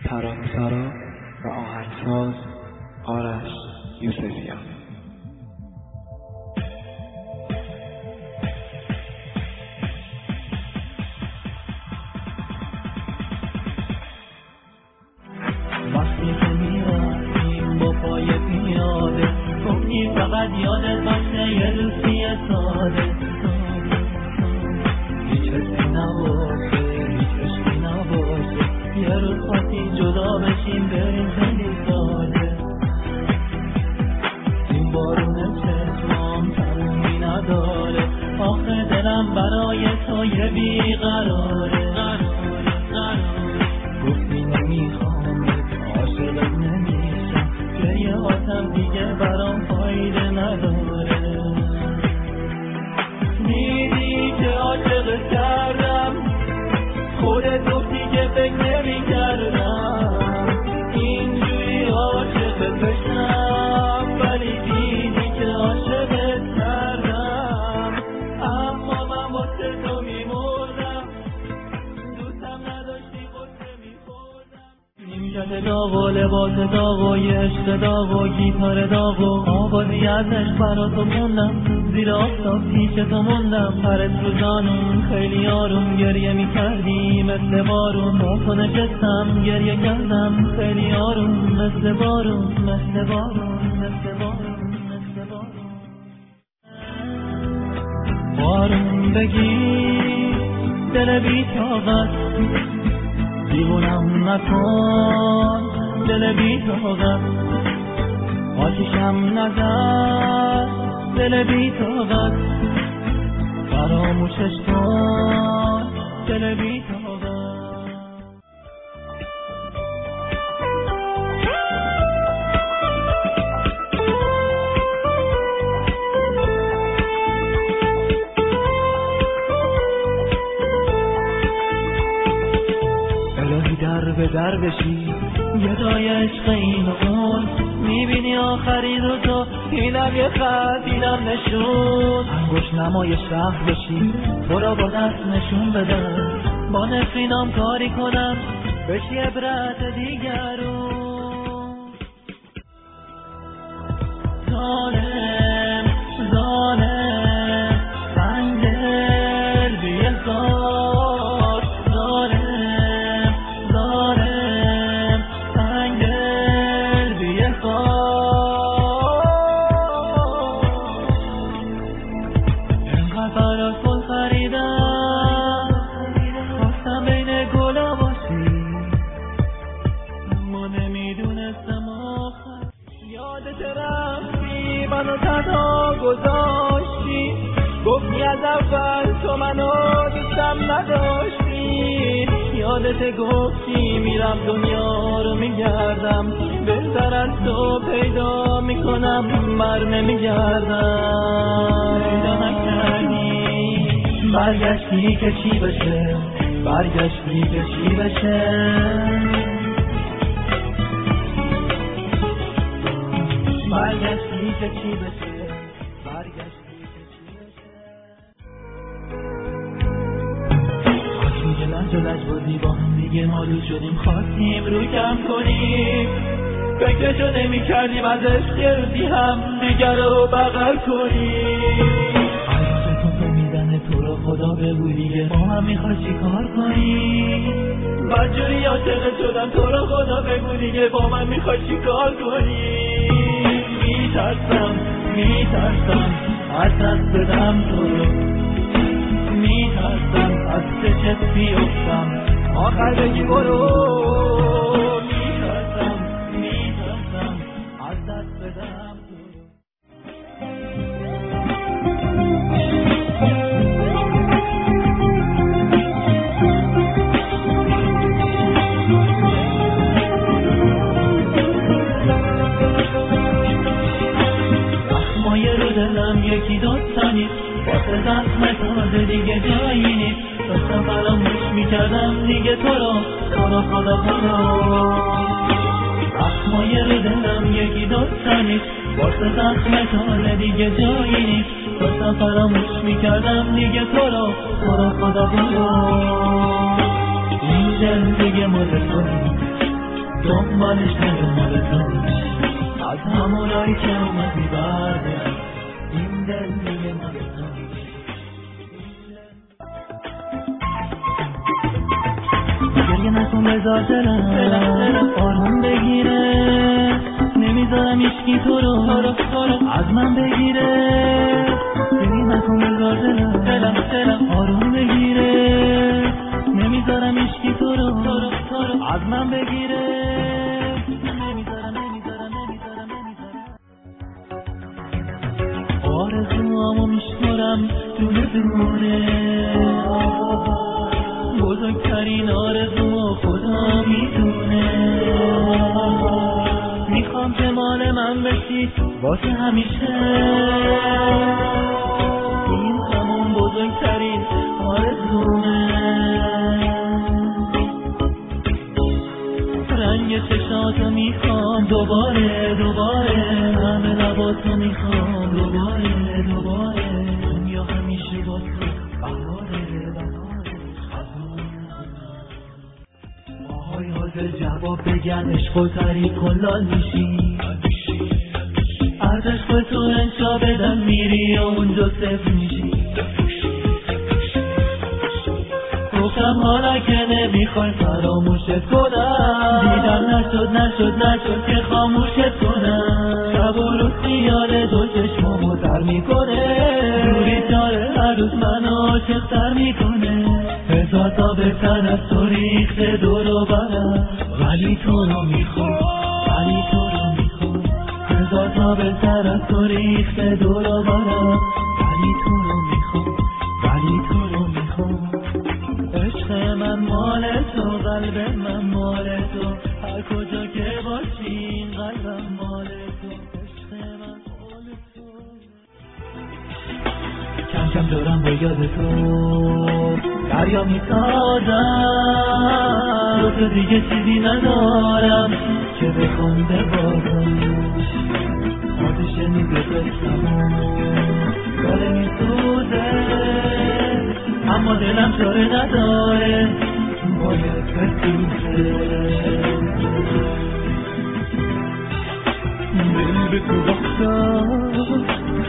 ترانه‌سرا و آهنگساز آرش یوسفیان. وقتی که میرفتیم با پای پیاده گفتیم فقط یادت باشه یه دوستی ساده، هیچ حسی نباشه، هیچ عشقی نباشه، یه روز خواستیم جدا بشیم بریم خیلی ساده. این بارون چشمام تنمی نداره، آخه دلم برای تو یه بیقراره. گفتی نمیخوام عاشقت نمیشم، گریه هاتم دیگه برام فایده نداره. میدی که عاشقت کردم، خودت گفتی که فکر نمیکردم اینجوری عاشقت بشم، ولی دیدی که عاشقت کردم. اما من واسه تو میمردم، دوستم نداشتی قصه میخوردم. نیمکت داغ و لباس داغ و یه عشق داغ و گیتار داغ و آوازی ازش برا تو موندم، زیر آفتاب پیش تو موندم. پرت رو جانون خیلی آروم گریه میکردی مثل بارون، با تو نشستم گریه کردم خیلی آروم مثل بارون، مثل بارون، مثل بارون، مثل بارون. بارون بگی دل بی طاقت، دیوونم نکن دل بی طاقت، آتیشم نزد دل بی طاقت، فراموشش کن دل بی طاقت. الهی در به در بشی یه جای عشق این و اون، میبینی آخری رو تو اینم یه خط اینم نشون. انگوش نمای شهر بشی تو را با دست نشون بدم، با نفرینام کاری کنم بشی عبرت دیگرون. ظالم ظالم سنگ دل بیه زار، ظالم ظالم سنگ دل بیه زار. اینقدر برات گل خریدم خواستم بین گلا باشی، اما نمیدونستم آخر یادت رفتی منو تنها گذاشتی. گفتی از اول تو منو دوستم نداشتی، یادت گفتی میرم دنیا رو میگردم، بهتر از تو پیدا میکنم بر نمیگردم. پیدا نکردی برگشتی که چی بشه، برگشتی که چی بشه، برگشتی که چی بشه، برگشتی که چی بشه. خواستیم که لنج و لج بازی با هم دیگه مالو شدیم، خواستیم رو کم کنیم، فکرشو نمی کردیم از عشق یه روزی هم دیگر رو بغل کنیم. حیاتتون میزنه تو رو خدا بگو دیگه با هم میخوای چی کار کنیم. بدجوری عاشق شدم تو رو خدا بگو دیگه با من میخوای چی کار کنیم. میترسم میترسم از دست بدم تو رو، میترسم از چشت بیفتم آخر بگی برو. میترسم میترسم از دست بدم تو رو. دلم یکی دوتا نیست، واسه زخم تازه دیگه جایی نیست. داشتم فراموش میکردم دیگه تو رو خدا خدا. زخمای رو دلم یکی دوتا نیست، واسه زخم تازه دیگه جایی نیست. داشتم فراموش میکردم دیگه تو رو خدا خدا. این دل دیگه مال تو نیست، دنبالش نیومد تو از همونایی که اومدی بردن این دل میگه مال تو. گریه نکن بذار دلم آروم بگیره، نمیذارم هیچکی تو رو از من بگیره. گریه نکن بذار دلم آروم بگیره، نمیذارم هیچکی تو رو از من بگیره. آرزوامو میشمارم دونه بزرگترین آرزومو خدا میدونه. میخوام که مال من بشی واسه همیشه، این همون بزرگترین آرزومه. رنگ چشاتو میخوام دوباره همه لباتو میخوام دوباره دنیا همیشه با تو بهاره. آهای حاضر جواب بگن عشق و تعریف کن لال میشی، از عشق تو انشا بدن میری و اونجا صفر میشی. گفتم حالا که نمیخوای فراموشت کنم، دیدم نشد که خاموشت کنم. شب و روز خیال دو چشمامو تر میکنه، دوری داره هر روز منو عاشق‌تر میکنه. هزار تا بهتر از تو ریخته دور و برم، ولی تو رو میخوام هزار تا بهتر از تو ریخته دور و برم، ولی تو رو میخوام عشق من مال تو، قلب من مال تو، هر کجا که باشی این قلبم مال تو. عشق من مال تو. کم کم دارم با یاد تو دریا میسازم، تو دیگه چیزی ندارم که بخوام ببازم. آتش نیزه قسمم داره میسوزه، اما دلم چاره نداره باید بسوزه. دل به تو باختم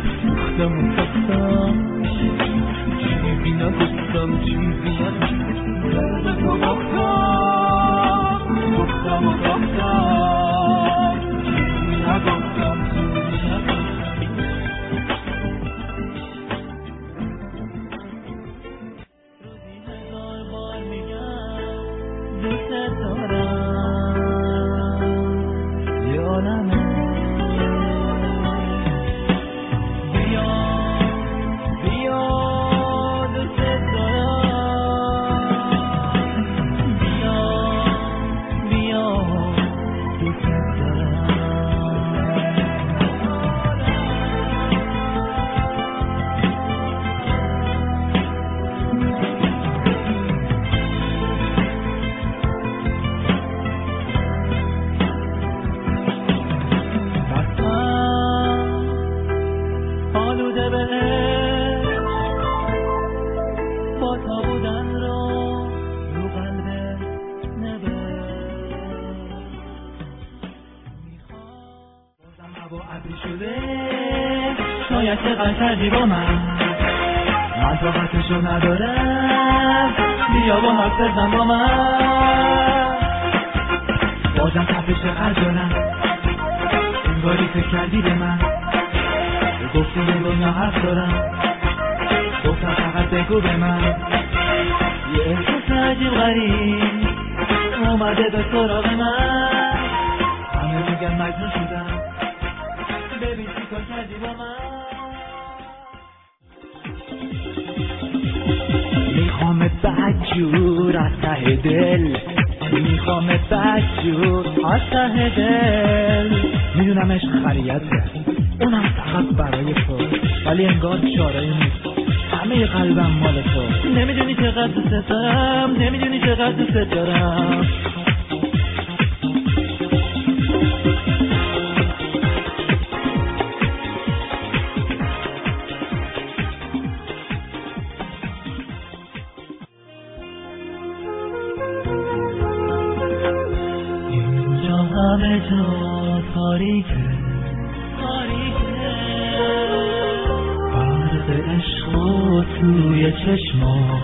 چیزی نگفتم دل به تو باختم چیزی نگفتم. شاید چقدر کردی با من طاقتشو ندارم، بیا با حرف بزن با من. بازم تپش خجالم، انگاری فکر کردی به من، گفتی به دنیا حرف دارم، گفتم فقط بگو به من. یه احساس عجیب غریب اومده به سراغ من، همه میگن مجنون شدم، ببین چی کار کردی با من. میخوامت بدجور از ته دل، میخوامت بدجور از ته دل. میدونم عشق خریته، اونم فقط برای تو، ولی انگار چاره نیست، همه قلبم مال تو. نمیدونی چقدر دوست دارم، نمیدونی چقدر دوست دارم. همه جا تاریکه برق عشق و توی چشما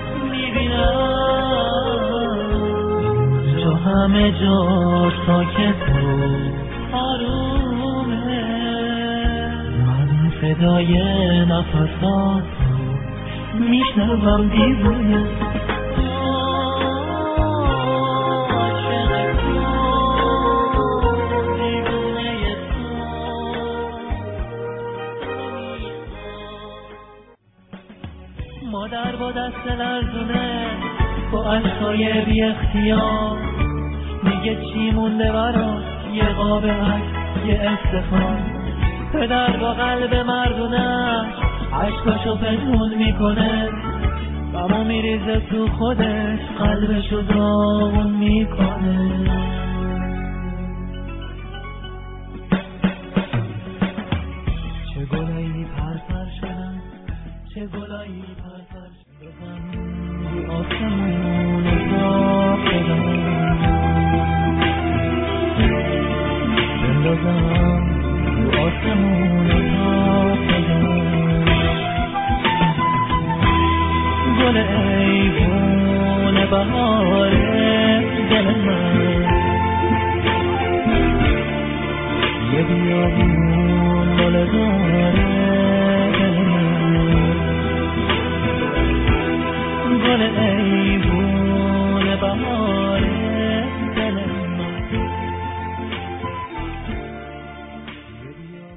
میبینم اینجا همه جا ساکت و آرومه من صدای نفسات میشنوم دیوونه مادر با دست لرزونه با عشقای بی اختیار میگه چی مونده برات یه قاب عشق یه استفان پدر با قلب مردونه عشقاشو پنهون میکنه غمو میریزه تو خودش قلبشو داغون میکنه چه گلایی پرپر شدن چه گلایی پرپر شدن رو آسمون اتاق شدن بندازم رو آسمون اتاق شدن گل ایوون بهار دل من یه بیابون مال داره دل من گل ایوون بهار دل من یه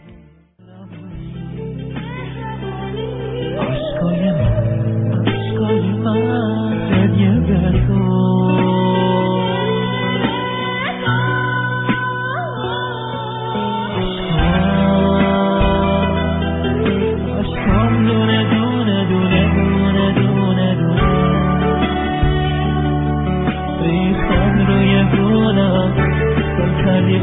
بیابون عشقای من هدیه به تو عشقام دونه دونه دونه دونه دونه دونه ریختن روی گونم گل کردی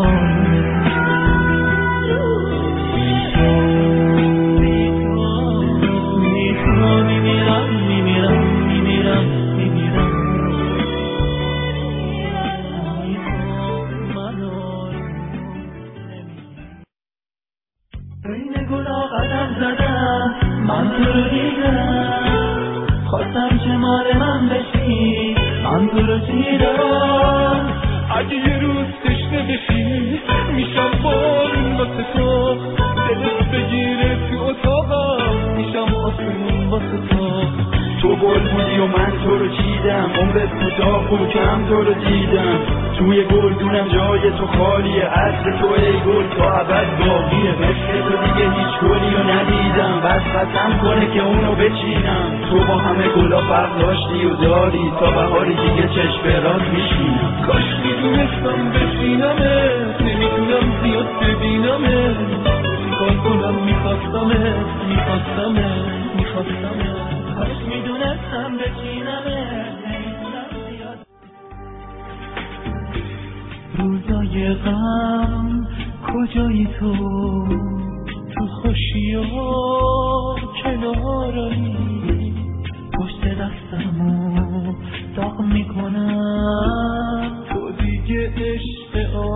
بین گناه قدم زدم من تو رو دیدم خواستم چه مال من بشی من تو رو دیدم اگه یه روز تشنه بشی میشم بارون واسه تو دلت بگیره تو اتاقم میشم آسمون واسه تو تو گل بودی و من تو رو چیدم عمرت کوتاه بود کم تو رو دیدم توی گلدونم جای تو خالیه عطر تو ای گل تا ابد باقیه مثل تو دیگه هیچ گلی رو ندیدم بس قسم کنه که اونو بچینم تو با همه گلا فرق داشتی و داری تا بهاری دیگه چشم به راست میشینم کاش میدونستم بشینمه نمیتونم زیاد ببینمه کار کنم میخواستمه کاش میدونستم بچینمه نمیتونم زیاد روزای غم کجایی تو خوشی و کنارایی پشت دستمو داغ میکنم تو دیگه عشق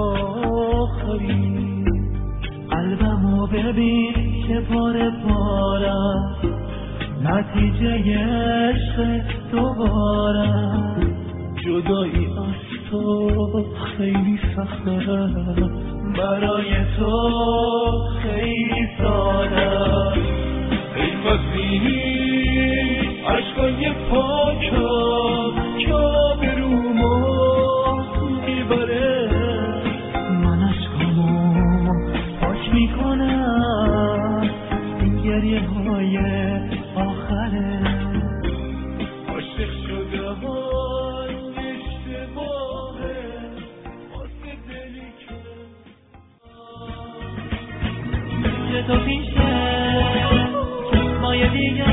آخری قلبمو ببین که پاره پارم نتیجه عشق دوباره جدایی از تو خیلی سخته برای تو خیلی ساده ای وزیری عشقای پاکم که آبرومو میبره من عشقامو پاک میکنم این گریه های آخره عاشق شده اشتباهه واسه دلی که تو پیشه چشمای دیگر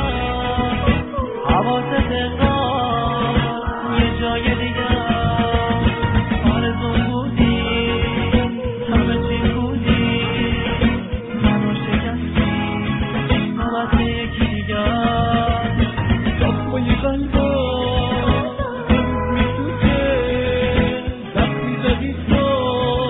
حواست انگار یه جای دیگر آرزون بودی همه چی بودی منو شکستی نوبت یکی دیگر دخمای قلبا میسوزه وقتی زدی تو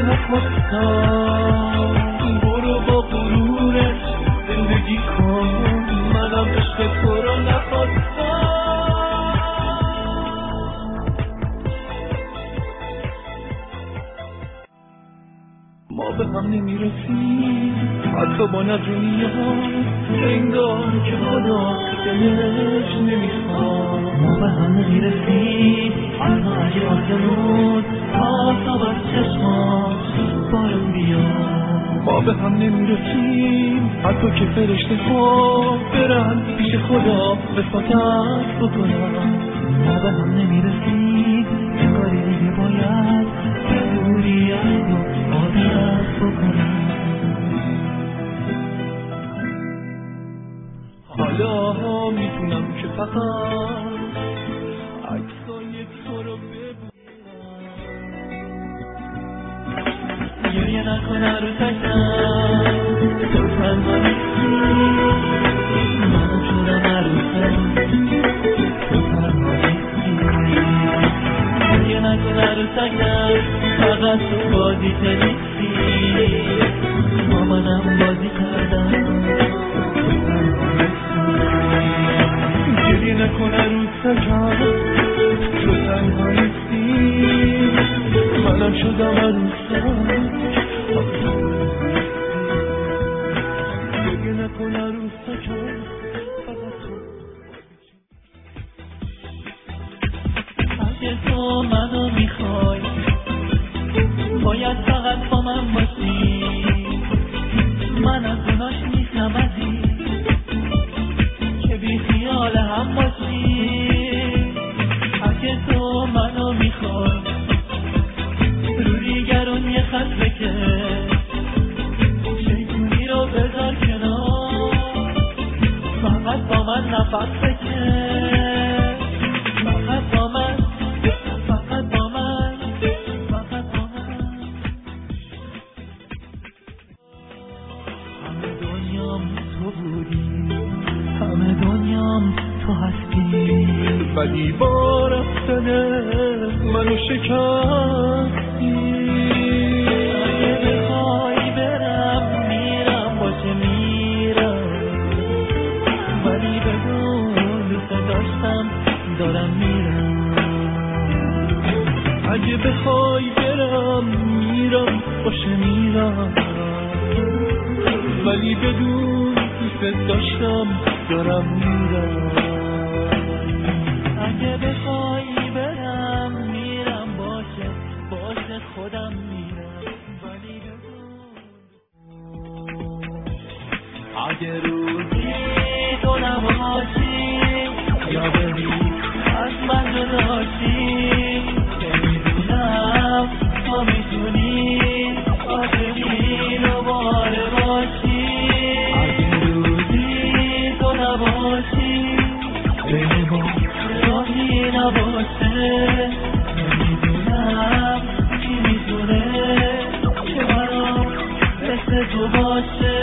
نخواستم برو با غرورت زندگی کن منم عشق تو رو نخواستم ما به هم نمیرسیم حتی با نجونی ها انگار که خدا دلش نمیخواد ما به هم نمیرسیم حتی اگه آسمون آساب از چشماش بارون بیاد ما به هم نمیرسیم حتی که فرشته ها برن پیش خدا وساطت بکنن ما به هم نمیرسیم انگاری دیگه باید به دوری از تو عادت بکنم حالا میتونم که فقط عکسای تو رو ببینم گریه نکن عروسکم تو تنها نیستی من شدم عروسک تو تنها نیستی گریه نکن عروسکم فقط تو بازی نیستی مامانم بازی کردم گریه نکن عروسکم تو تنها نیستی منم شدم عروسک گریه نکن عروسکم فقط تو اگه تو منو میخوای باید فقط با من باشی من از اوناش نیستم عزیز که بی خیال هم باشی اگه تو منو میخوای رو دیگرون یه خط بکش شیطونی رو بذار کنار فقط با من نفس بکش فقط با من فقط با من فقط با من همه دنیام تو بودی همه دنیام تو هستی ولی با رفتن منو شکستی اگه بخوای برم میرم باشه میرم ولی بدون دوست داشتم دارم میرم اگه بخوای برم میرم باشه میرم ولی بدون دوست داشتم دارم میرم اگه بخوای برم میرم باشه خودم میرم ولی بدون اگه روزی تو نباشی یا بری از من جداشی که میدونم تو میتونی عاشقی دوباره باشی اگه روزی تو نباشی بین ما راهی نباشه نمیدونم کی میتونه که برام مثل تو باشه